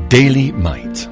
Daily Might.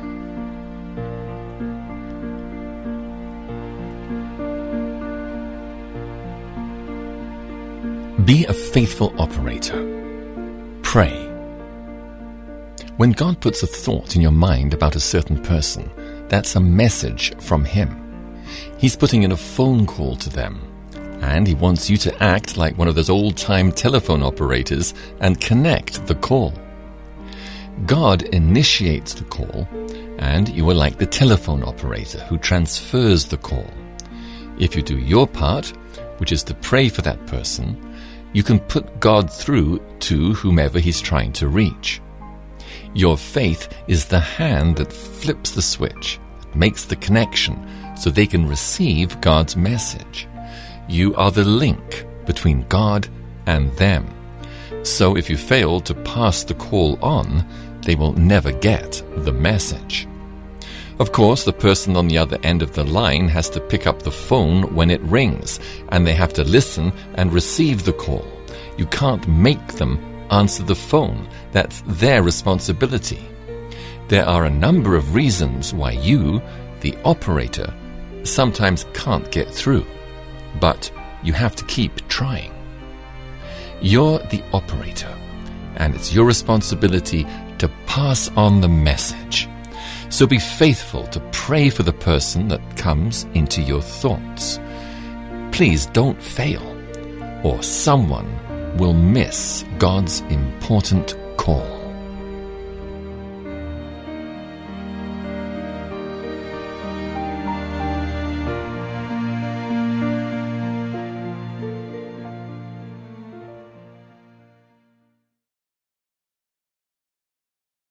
Be a faithful operator. Pray. When God puts a thought in your mind about a certain person, that's a message from Him. He's putting in a phone call to them, and He wants you to act like one of those old-time telephone operators and connect the call. God initiates the call, and you are like the telephone operator who transfers the call. If you do your part, which is to pray for that person, you can put God through to whomever He's trying to reach. Your faith is the hand that flips the switch, that makes the connection so they can receive God's message. You are the link between God and them. So if you fail to pass the call on, they will never get the message. Of course, the person on the other end of the line has to pick up the phone when it rings, and they have to listen and receive the call. You can't make them answer the phone. That's their responsibility. There are a number of reasons why you, the operator, sometimes can't get through, but you have to keep trying. You're the operator, and it's your responsibility to pass on the message. So be faithful to pray for the person that comes into your thoughts. Please don't fail, or someone will miss God's important call.